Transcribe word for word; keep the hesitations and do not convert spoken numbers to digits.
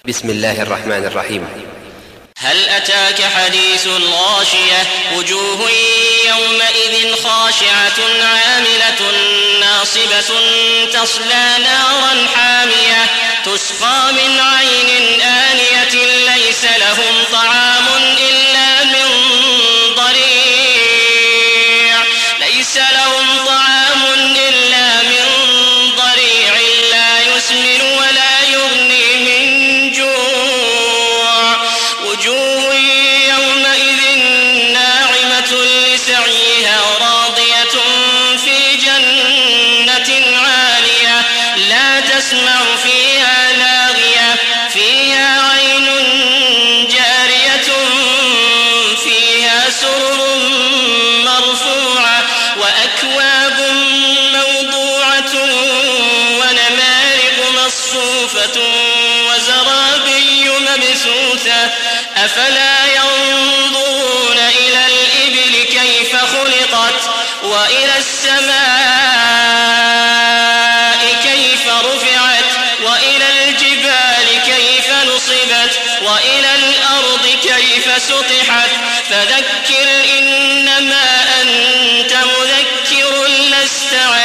بسم الله الرحمن الرحيم. هل أتاك حديث الغاشية وجوه يومئذ خاشعة عاملة ناصبة تصلى نارا حامية تسقى من عين آنية ليس لهم طعام إلا من ضريع ليس لهم طعام إلا من ضريع لا يسمن ولا يغني من جوع وجوه يومئذ ناعمة لسعيها راضية في جنة عالية لا تسمع فيها لاغية فيها عين جارية فيها سرر مرفوعة وأكواب موضوعة ونمارق مصفوفة وزرابي مبثوثة أفلا ينظرون إلى الإبل كيف خلقت وإلى السماء كيف رفعت وإلى الجبال كيف نصبت وإلى الأرض كيف سطحت فذكر إنما أنت مذكر لست